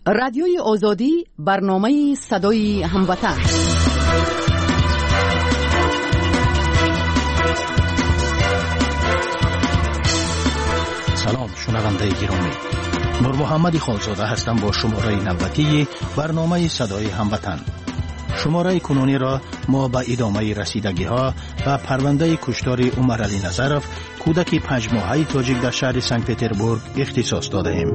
رادیوی آزادی برنامه صدای هموطن. سلام شنونده گرامی، نور محمد خالزاده هستم با شماره نوبتی برنامه صدای هموطن. شماره کنونی را ما به ادامه رسیدگی ها و پرونده کشتار عمر علی نظرف کودک 5 ماهه تاجیک در شهر سنت پتربورگ اختصاص داده ایم.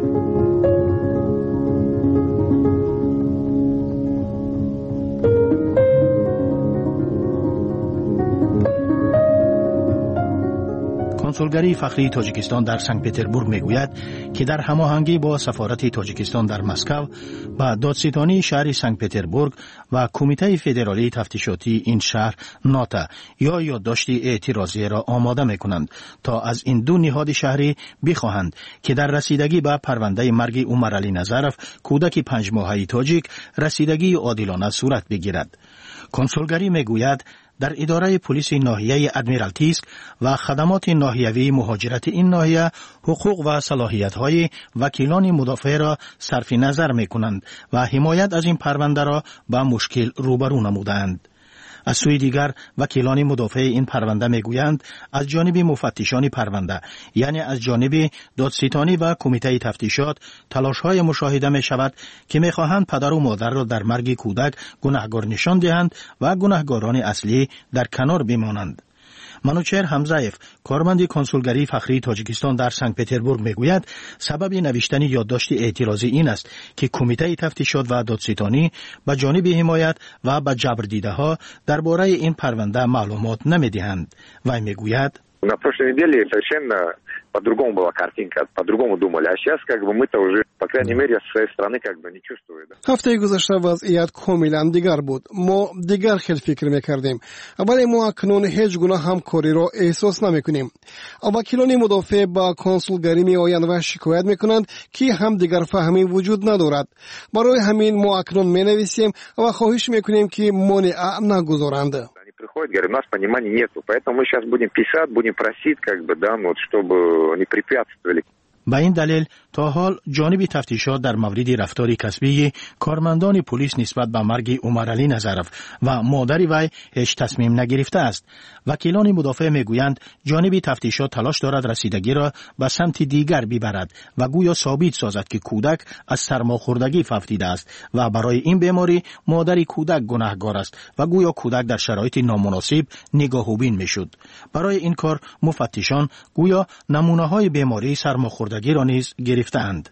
کنسولگری فخری تاجیکستان در سنت پتربورگ میگوید که در هماهنگی با سفارت تاجیکستان در مسکو و دادستانی شهر سنت پتربورگ و کمیته فدرالی تفتیشاتی این شهر ناتا یا یادداشت اعتراضی را آماده میکنند تا از این دو نهاد شهری بخواهند که در رسیدگی به پرونده مرگ عمر علی نظرف کودک 5 ماهه تاجیک رسیدگی عادلانه صورت بگیرد. کنسولگری میگوید در اداره پلیس ناحیه ادمیرالتیسک و خدمات ناحیوی مهاجرت این ناحیه حقوق و صلاحیت‌های وکیلان مدافع را صرف نظر می‌کنند و حمایت از این پرونده را با مشکل روبرو نمودند. از سوی دیگر وکیلان مدافع این پرونده میگویند از جانب مفتشان پرونده یعنی از جانب دادستانی و کمیته تفتیشات تلاش‌های مشاهده می شود که می‌خواهند پدر و مادر را در مرگ کودک گناهکار نشان دهند و گناهکاران اصلی در کنار بمانند. منوچهر حمزه‌یف کارمند کنسولگری فخری تاجیکستان در سنت پتربورگ میگوید سبب نوشتن یادداشت اعتراضی این است که کمیته تفتیشات و دادستانی به جانب حمایت و به جبر دیده ها درباره این پرونده معلومات نمیدهند. وی میگوید На прошлой неделе совершенно по-другому была картинка, по-другому думали, а сейчас мы-то уже, по крайней мере, со своей стороны не чувствуем. هفته گذشته وضعیت کاملا دیگر بود. ما دیگر خیلی فکر میکردیم. ولی ما اکنون هیچ گونه همکاری را احساس نمیکنیم. وکیلان مدافع با کنسولگری میآیند و شکایت میکنند که هم دیگر فهمی وجود ندارد. برای همین ما اکنون مینویسیم و خواهش میکنیم که مانع نگذارند. Приходит, говорит, у нас понимания нету, поэтому мы сейчас будем писать, будем просить, чтобы не препятствовали. به این دلیل تا حال جانب تفتیشات در مورد رفتار کسبی کارمندان پلیس نسبت به مرگ عمر علی نظرف و مادر وی هیچ تصمیم نگرفته است. وکیلان مدافع میگویند جانب تفتیشات تلاش دارد رسیدگی را به سمت دیگر ببرد و گویا ثابت سازد که کودک از سرماخوردگی فوتیده است و برای این بیماری مادر کودک گناهکار است و گویا کودک در شرایط نامناسب نگاهوبین میشد. برای این کار مفتشان گویا نمونه‌های بیماری سرماخوردگی را نیز گرفتند.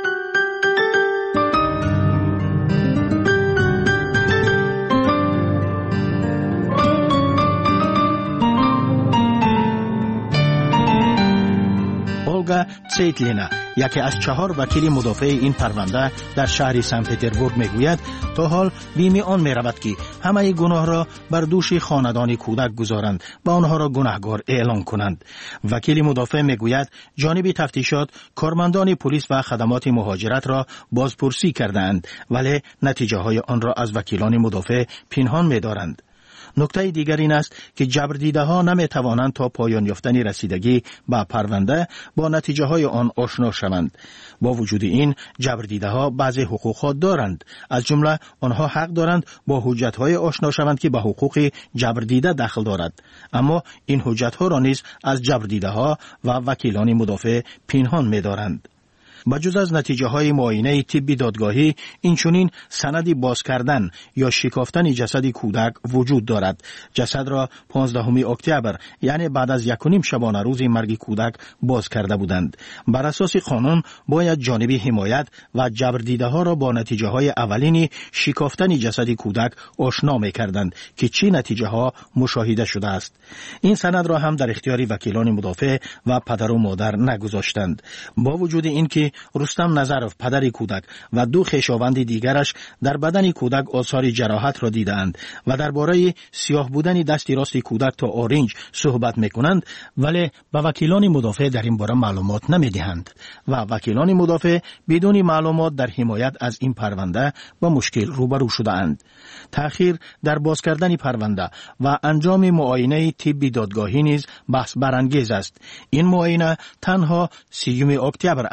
اولگا تسیتلینا یکی از 4 وکیل مدافع این پرونده در شهر سنت پتربورگ میگوید تا حال بیم آن میرود که همه گناه را بر دوش خاندان کودک گذارند و آنها را گناهکار اعلام کنند. وکیل مدافع میگوید جانب تفتیشات کارمندان پلیس و خدمات مهاجرت را بازپرسی کردند ولی نتیجه های آن را از وکیلان مدافع پنهان می‌دارند. نکته دیگر این است که جبردیده ها نمی توانند تا پایان یافتن رسیدگی به پرونده با نتیجه های آن آشنا شوند. با وجود این جبردیده ها بعضی حقوق ها دارند. از جمله آنها حق دارند با حجت های آشنا شوند که به حقوق جبردیده دخل دارد. اما این حجت ها را نیز از جبردیده ها و وکیلان مدافع پنهان می دارند. بجز از نتیجه های معاینه طبی دادگاهی اینچنین سند باز کردن یا شکافتن جسد کودک وجود دارد. جسد را 15 اکتبر یعنی بعد از 1.5 شبانه روز مرگ کودک باز کرده بودند. بر اساس قانون باید جانب حمایت و جبردیده ها را با نتیجه های اولین شکافتن جسد کودک آشنا می‌کردند که چه نتیجه ها مشاهده شده است. این سند را هم در اختیار وکیلان مدافع و پدر و مادر نگذاشتند. با وجود اینکه رستم نظرف پدر کودک و 2 خویشاوند دیگرش در بدن کودک آثار جراحت را دیدند و درباره سیاه بودن دست راست کودک تا آرنج صحبت میکنند ولی به وکیلان مدافع در این باره معلومات نمیدهند و وکیلان مدافع بدون معلومات در حمایت از این پرونده با مشکل روبرو شده‌اند. تأخیر در باز کردن پرونده و انجام معاینه طبی دادگاهی نیز بحث برانگیز است. این معاینه تنها 30 اکتبر انجام گرفت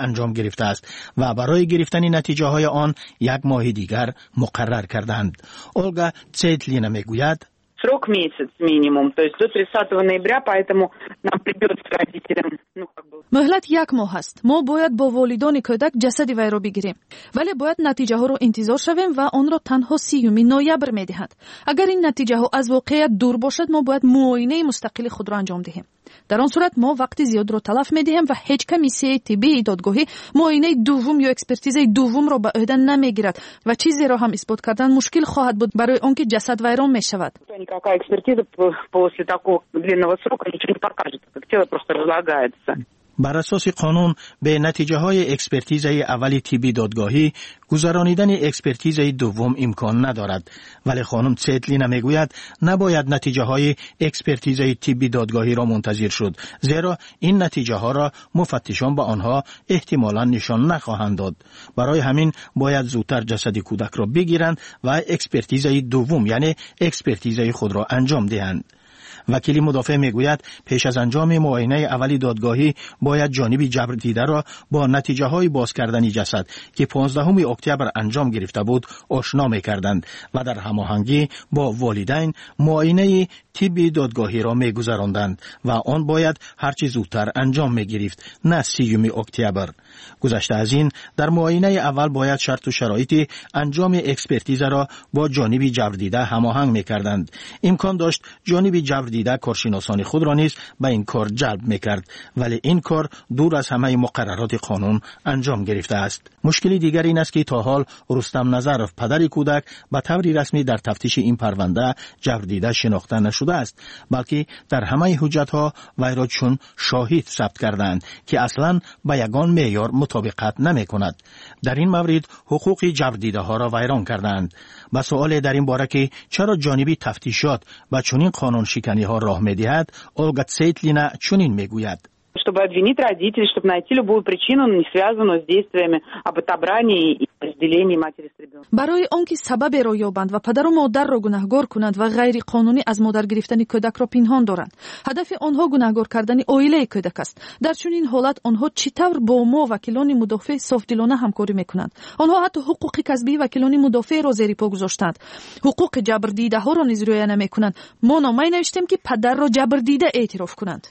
گرفته است و برای گرفتن نتیجه های آن 1 ماه دیگر مقرر کردند. اولگا Цейтлина میگوید Срок месяц минимум, то есть до 30 ноября, поэтому нам придется родителям, مهلت 1 ماه است. ما باید با والدان کودک جسد وی را بگیریم، ولی باید نتیجه ها را انتظار شویم و آن را تنها 30 نوامبر میدهند. اگر این نتیجه ها از واقعیت دور باشد، ما باید معاینه مستقل خود را انجام دهیم. در آن صورت ما وقت زیاد را تلف می‌دهیم و هیچ کمیسیه طبی دادگاهی معاینه دوم یا اکسپرتیز دوم را به عهده نمیگیرد و چیزی را هم اثبات کردن مشکل خواهد بود برای آنکه جسد ویران میشود. Никакая экспертиза после такого длинного срока ничего не покажет, как тело просто разлагается. بر اساس قانون به نتیجه های اکسپرتیز اولی طبی دادگاهی گذرانیدن اکسپرتیز دوم امکان ندارد، ولی خانم Цейтлина میگوید نباید نتیجه های اکسپرتیز طبی دادگاهی را منتظر شد، زیرا این نتیجه ها را مفتشان به آنها احتمالاً نشان نخواهند داد. برای همین باید زودتر جسد کودک را بگیرند و اکسپرتیز دوم یعنی اکسپرتیز خود را انجام دهند. وکیل مدافع میگوید پیش از انجام معاینه اولی دادگاهی باید جانب جبر دیده را با نتیجه های باز کردن جسد که 15 اکتبر انجام گرفته بود آشنا میکردند و در هماهنگی با والدین معاینه طبی دادگاهی را میگذراندند و آن باید هرچی زودتر انجام میگرفت، نه 30 اکتبر. گذشته از این در معاینه اول باید شرط و شرایط انجام اکسپرتیز را با جانب جبر دیده هماهنگ میکردند. امکان داشت جانب جبر دیده کارشناسان خود را نیز به این کار جلب میکرد، ولی این کار دور از همه مقررات قانون انجام گرفته است. مشکلی دیگر این است که تا حال رستم نظرف پدر کودک به طور رسمی در تفتیش این پرونده جبر دیده شناخته نشده است، بلکه در همه حجت ها وی را چون شاهد ثبت کردند که اصلا با یگان معیار مطابقت نمی کند. در این مورد حقوق جبر دیده ها را ویران کردند. با سوال در این باره که چرا جانبی تفتیشات با چنین قانون شکنی ها راه می دهد، اولگا Цейтлина چنین می گوید. Чтобы обвинить родителей, чтобы найти любую причину, не связанную с действиями об отобрании и разделении матери с ребенком. برای آنکه سبب را یابند و پدر و مادر را گناهکار کنند و غیر قانونی از مادر گرفتن کودک را پنهان دارند. هدف آنها گناهکار کردن عائله کودک است. در چنین حالت آنها چطور با ما وکیلان مدافع صافدلانه همکاری میکنند؟ آنها حتی حقوق کسبی وکیلان مدافع را زیر پا گذاشتند. حقوق جبر دیده ها را نیز رعایت نمیکنند. ما نامه نوشتیم که پدر را جبر دیده اعتراف کنند.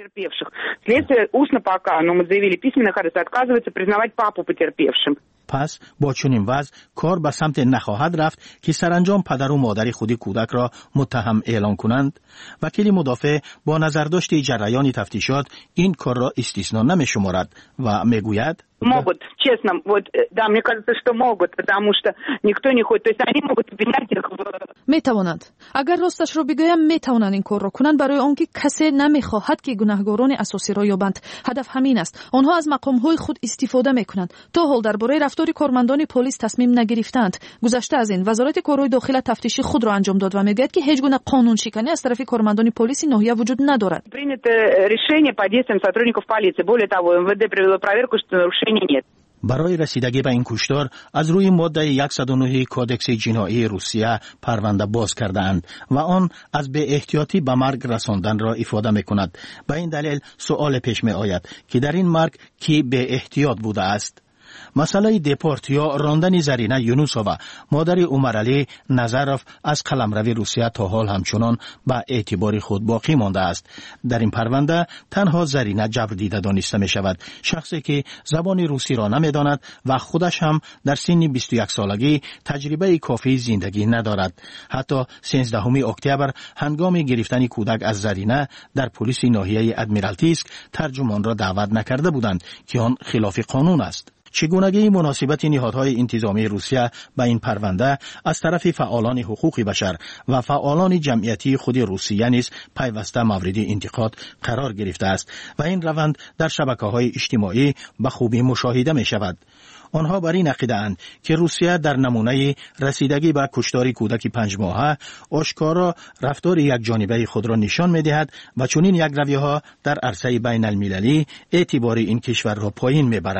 Устно пока, но мы заявили письменно, ходатайство отказывается признавать папу потерпевшим. پس با چنین وضع کار به سمت نخواهد رفت که سرانجام پدر و مادر خود کودک را متهم اعلام کنند. وکیل مدافع با نظرداشت جریان تفتیشات این کار را استثنا نمی شمارد و می گوید Могут, честно, вот, да, мне кажется, что могут, потому что никто не ходит, то есть они могут обвинять их в... میتوانند. اگر راستش را بگویم میتوانند این کار را کنند برای آنکه کسی نمیخواهد که گناهکاران اساسی را یابند. هدف همین است. آنها از مقامهای خود استفاده میکنند. تا حال درباره رفتار کارمندان پلیس تصمیم نگرفتند. گذشته از این وزارت کارهای داخلی تفتیش خود را انجام داد و میگوید که هیچ گونه قانون شکنی از طرف کارمندان پلیس ناحیه وجود ندارد. Принято решение по действиям сотрудников полиции. Более того, МВД провело проверку, что нарушений нет. برای رسیدگی به این کشتار از روی ماده 109 کودکس جنایی روسیه پرونده باز کردند و آن از به احتیاطی به مرگ رساندن را افاده می‌کند. به این دلیل سوال پیش می آید که در این مرگ کی به احتیاط بوده است؟ مسئله دپورت یا راندن زرینه یونوسووا مادر عمرعلی نظرف از قلمرو روسیه تا حال همچنان با اعتبار خود باقی مانده است. در این پرونده تنها زرینه جبر دیده دانسته می شود، شخصی که زبان روسی را نمی داند و خودش هم در سن 21 سالگی تجربه کافی زندگی ندارد. حتی 13 اکتبر هنگام گرفتن کودک از زرینه در پلیس ناحیه ادمیرالتیسک ترجمان را دعوت نکرده بودند که آن خلاف قانون است. چگونگی مناسبت نهادهای انتظامی روسیه با این پرونده از طرف فعالان حقوق بشر و فعالان جمعیتی خود روسیه نیز پیوسته مورد انتقاد قرار گرفته است و این روند در شبکه‌های اجتماعی به خوبی مشاهده می شود. آنها بر این عقیده اند که روسیه در نمونه رسیدگی به کشتار کودک 5 ماهه آشکارا رفتار یک جانبه خود را نشان می دهد و چنین یک رویه ها در عرصه بین المللی اعتبار این کشور را پایین می برد.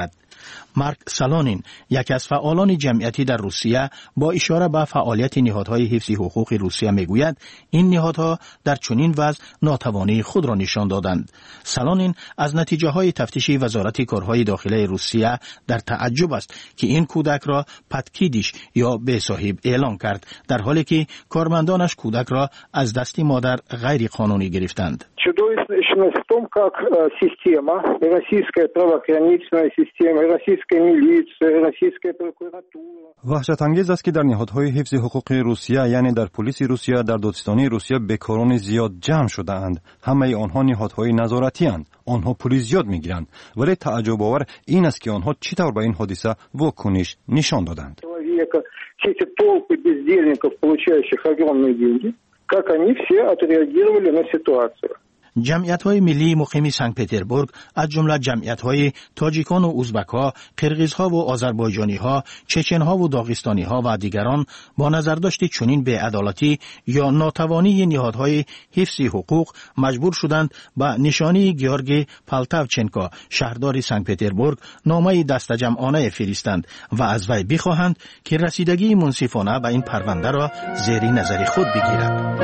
مارک سالونین، یکی از فعالان جمعیتی در روسیه، با اشاره به فعالیت نهادهای حفظ حقوق روسیه میگوید این نهادها در چنین وضع ناتوانی خود را نشان دادند. سالونین از نتیجه های تفتیش وزارت کارهای داخلی روسیه در تعجب است که این کودک را پدکیدیش یا به صاحب اعلان کرد، در حالی که کارمندانش کودک را از دست مادر غیر قانونی گرفتند. Чудовищность в том, как система, российская правоохранительная система, российская милиция, российская прокуратура. وحشت انگیز است که در نهادهای حفظ حقوق روسیه، یعنی در پلیس روسیه، در دادستانی روسیه بیکاران زیاد جمع شده اند. همه آنها نهادهای نظارتی اند. آنها پول زیاد میگیرند، ولی تعجب آور این است که آنها چطور به این حادثه واکنش نشان دادند. Все эти толпы бездельников, получающих огромные деньги, как они все отреагировали на ситуацию. جمعیت‌های ملی مقیم سنت پتربورگ از جمله جمعیت‌های تاجیکان و ازبک‌ها، قرغیزها و آذربایجانی‌ها، چچن‌ها و داغستانی‌ها و دیگران با نظرداشت چنین بی‌عدالتی یا ناتوانی نهادهای حفظ حقوق مجبور شدند به نشانی گیورگی پالتاوچنکو، شهردار سنت پتربورگ، نامه دستجمعانه فرستند و از وی بخواهند که رسیدگی منصفانه به این پرونده را زیر نظر خود بگیرد.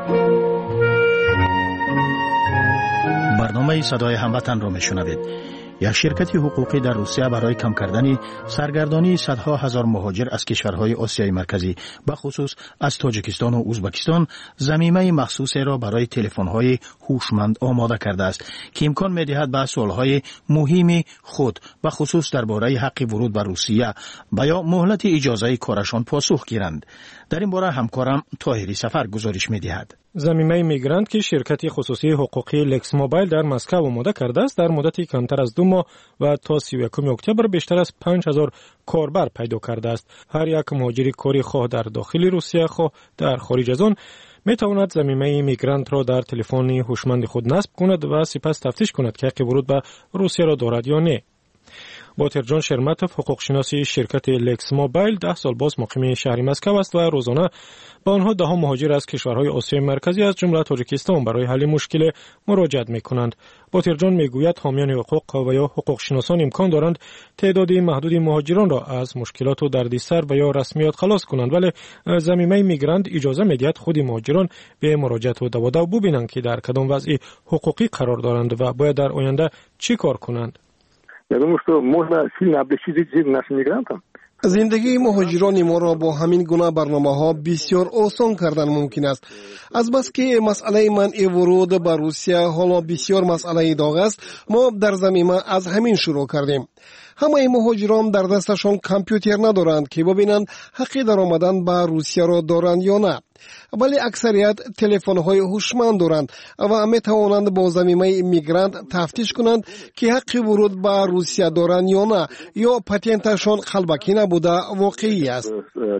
برنامه صدای هموطن را میشنوید. یک شرکت حقوقی در روسیه برای کم کردن سرگردانی صدها هزار مهاجر از کشورهای آسیای مرکزی به خصوص از تاجیکستان و ازبکستان ضمیمه مخصوصی را برای تلفن‌های هوشمند آماده کرده است که امکان می‌دهد به سوال‌های مهم خود به خصوص درباره حق ورود به روسیه و یا مهلت اجازه کارشان پاسخ گیرند. در این باره همکارم طاهری سفر گزارش می‌دهد. ضمیمه میگرانت که شرکت خصوصی حقوقی لکس موبایل در مسکو آماده کرده است، در مدتی کمتر از 2 ماه و تا 31 اکتبر بیشتر از 5000 کاربر پیدا کرده است. هر یک مهاجر کاری خواه در داخل روسیه خواه در خارج از آن می تواند ضمیمه میگرانت را در تلفن هوشمند خود نصب کند و سپس تفتیش کند که حق ورود به روسیه را دارد یا نه. باترجان شرمتوف، حقوق شناسی شرکت لکس موبایل، 10 سال باز مقیم شهر مسکو است و روزانه با آنها ده ها مهاجر از کشورهای آسیای مرکزی از جمله تاجیکستان برای حل مشکل مراجعت می‌کنند. باترجان میگوید حامیان حقوق و یا حقوق شناسان امکان دارند تعداد محدود مهاجران را از مشکلات و دردسر و یا رسمیات خلاص کنند، ولی ضمیمه میگرانت اجازه می‌دهد خود مهاجران به مراجعت و دوادو ببینند که در کدام وضع حقوقی قرار دارند و باید در آینده چی کار کنند. Я думаю, что можно сильно облегчить жизнь нашим мигрантам. زندگی مهاجران ما را با همین گونه برنامه‌ها بسیار آسان کردن ممکن است. از بس که مسئله منع ورود به روسیه حالا بسیار مسئله داغ است، ما در ضمیمه از همین شروع کردیم. همه مهاجران در دستشان کامپیوتر ندارند که ببینند حق در آمدن به روسیه را دارند یا نه، ولی اکثریت تلفن‌های هوشمند دارند و می توانند با ضمیمه میگرانت تفتیش کنند که حق ورود به روسیه دارند یا نه، یا پتنتشان قلبکی نبوده واقعی است.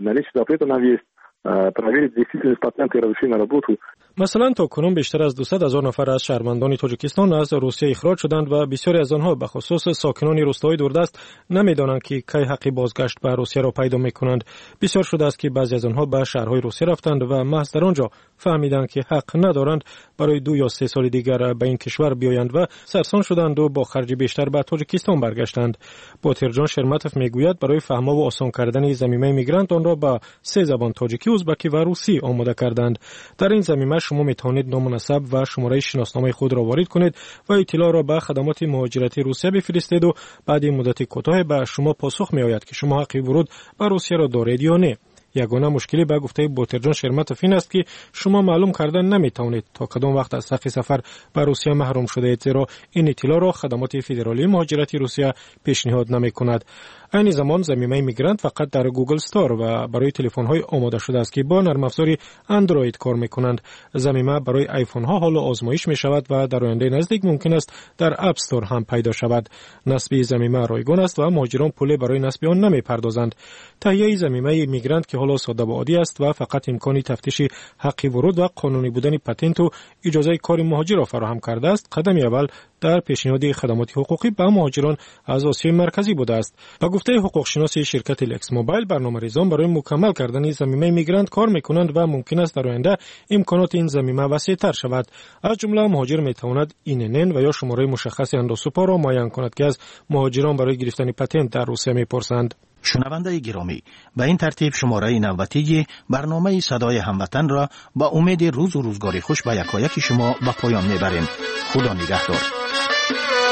مثلا تا کنون بیشتر از 200,000 نفر از شهروندان تاجیکستان از روسیه اخراج شدند و بسیاری از آنها به خصوص ساکنان روستاهای دوردست نمیدانند که کی حق بازگشت به روسیه را پیدا میکنند. بسیار شده است که بعضی از آنها به شهرهای روسیه رفتند و محض در آنجا فهمیدند که حق ندارند برای 2 یا 3 سال دیگر به این کشور بیایند و سرسان شدند و با خرج بیشتر به تاجیکستان برگشتند. باترجان شرمتوف میگوید برای فهم و آسان کردن ضمیمه میگرانت آن را به 3 زبان تاجیکی، ازبکی و روسی آماده کردند. در این ضمیمه شما میتوانید نام نسب و شماره شناسنامه خود را وارد کنید و اطلاع را به خدمات مهاجرتی روسیه بفرستید و بعد مدت کوتاه به شما پاسخ میآید که شما حق ورود به روسیه را دارید یا نه. یگانه مشکلی به گفته باترجان شرمتوف این است که شما معلوم کردن نمیتوانید تا کدام وقت از حق سفر به روسیه محروم شده اید، زیرا این اطلاع را خدمات فدرالی مهاجرتی روسیه پیشنهاد نمیکند. این زمان ضمیمه میگرانت فقط در گوگل استور و برای تلفن‌های آماده شده است که با نرم افزار اندروید کار میکنند. ضمیمه برای آیفون ها حالا آزمایش می شود و در آینده نزدیک ممکن است در اپ استور هم پیدا شود. نصب ضمیمه رایگان است و مهاجران پول برای نصب آن نمیپردازند. تهیه ضمیمه میگرانت که حالا ساده و عادی است و فقط امکانی تفتیش حق ورود و قانونی بودن پتنت و اجازه کار مهاجر را فراهم کرده است، قدم اول در پیشنهاد خدمات حقوقی به مهاجران از آسیای مرکزی بوده است. به گفته حقوق شناس شرکت لکس موبایل، برنامه‌ریزان برای مکمل کردن زمینه میگرانت کار میکنند و ممکن است در آینده امکانات این زمینه وسیع‌تر شود. از جمله مهاجر میتواند اینن و یا شماره مشخص اندوسوپا را معین کند که از مهاجران برای گرفتن پتنت در روسیه میپرسند. شنونده گرامی، به این ترتیب شماره نوبتی برنامه صدای هموطن را با امید روز و روزگاری خوش به یکایک شما به پایان میبریم. خدا نگهدار.